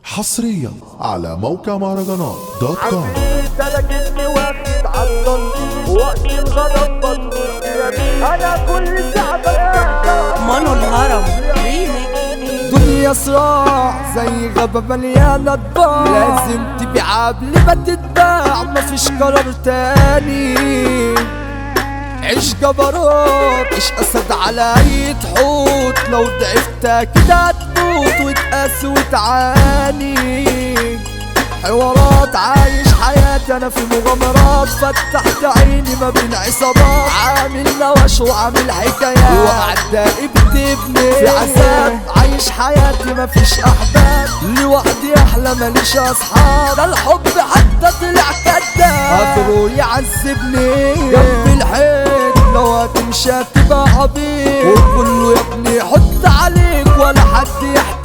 حصريا على موقع مهرجانات دوت كوم. لكني واخد عالتنطيط وقت الغضب بطل انا كل ساعة مانو الهرم ريميك. دنيا صراع زي غابة مليانة طباع، لازم تبيع قبل ما تتباع، مفيش قرار تاني. عيش جبروت، عيش أسد على أي تحوط، لو ضعفت كده هتموت وتقاسي وتعاني. حوارات عايش حياتي انا في مغامرات، فتحت عيني ما بين عصابات، عامل نوش وعامل حكايات، واعدائي بتبني في عذاب. عايش حياتي ما فيش احباب، لوحدي احلى ماليش اصحاب، ده الحب حتى طلع كداب، قدروا يعذبني جنب الحيط. لو هتمشي هتبقى عبيط، وكله يا ابني يحط عليك ولا حد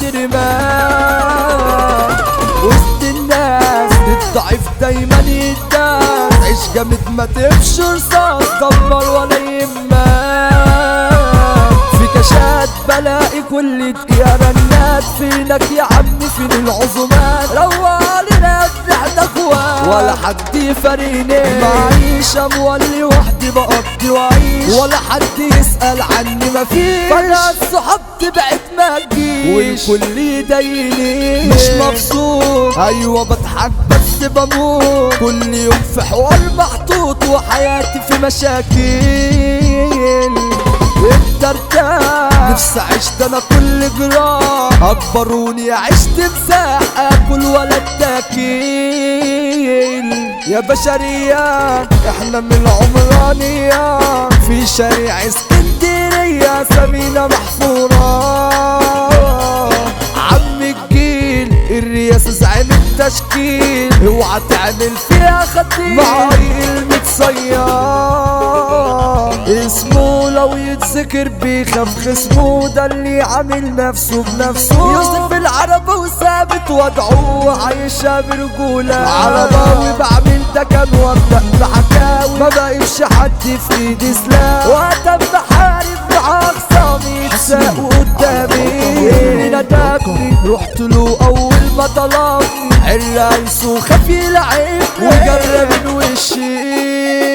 يحترمك. وسط الناس الضعيف دايما يداس، عيش جامد ما تمشي رصاص، دمر ولا يهمك. في كاشات بلاقي كل دقيقة رنات، فينك يا عمي فين العزومات، روالنا احنا اخوات ولا حد يفارقني. معيش اموال لوحدي بقضي وعيش، ولا حد يسأل عني مفيش، فانا الصحاب تبعد ما تجيش، والكل يضايقني مش مبسوط. ايوه بضحك بس بموت، كل يوم في حوار محطوط، وحياتي في مشاكل. انت ارتاح نفسي اعيش ده انا كل جراح، اكبروني عيش تمساح، اكل ولا اتاكل. يا بشرية احنا من العمرانية، في شارع اسكندرية سمينة محفورة. عم الجيل الرئاسة زعيم التشكيل، اوعى تعمل فيها خطير مع المتصير. اسمه لو يتذكر بيخاف خصمه، ده اللي عامل نفسه بنفسه. يوسف العربي وثابت وضعه، وعايشة برجولة عرباوي، بعمل ده كان وابدأ بحكاوي، ما بقيبش حد في ايدي سلاح، وقت بحارب مع اخصامي يتساقوا قدامي. اللي نداكني رحت له اول ما طلبني، الرئيس وخاف يلعبني وجرب من وشي.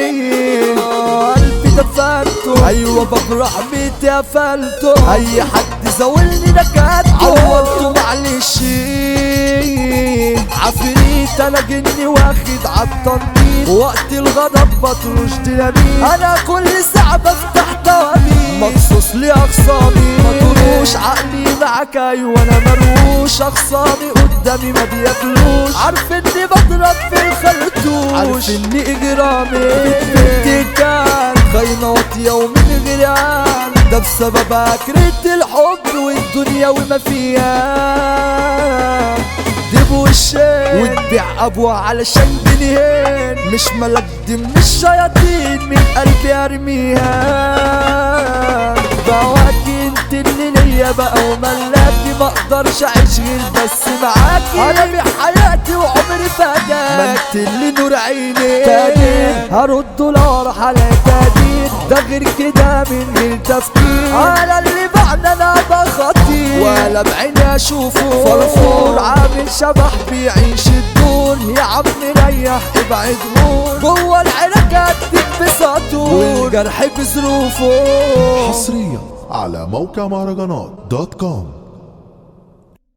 قلبي دفنته، ايوه بفرح بيتي قفلته، اي حد زاولني نكدته عوضته معلش. عفريت انا جني واخد عالتنطيط، وقت الغضب بطرش ديناميت، انا كل ساعة بفتح توابيت مخصوص لاخصامي. مطروش عقلي معاك ايوه انا مروش، اخصامي قدامي ما بياكلوش، عارف اني بضرب في الخرطوش، عارف اني اجرامي بتكال خاينة واطية ومن غيران، ده بسبب اكرة الحب والدنيا وما فيها. دي بوشين وتبيع ابوها علشان جنيهين، مش ملك دي من الشياطين، من قلبي ارميها. بواكي انت اللي ليا بقى وملاكي، ما اقدرش اعيش غير بس معاكي، انا بحياتي وعمري فداك، ما انت اللي نور عيني. تقدير هرد لورا على تقدير، ده غير كده من غير تفكير، انا اللي بعد انا بخطير، ولا بعيني اشوفه فرفور، عامل شبح بيعيش الدور. يا عم ريح ابعد غور، جوه العراق بساطور، والجرح بظروفه. حصريا على موقع مهرجانات دوت كوم.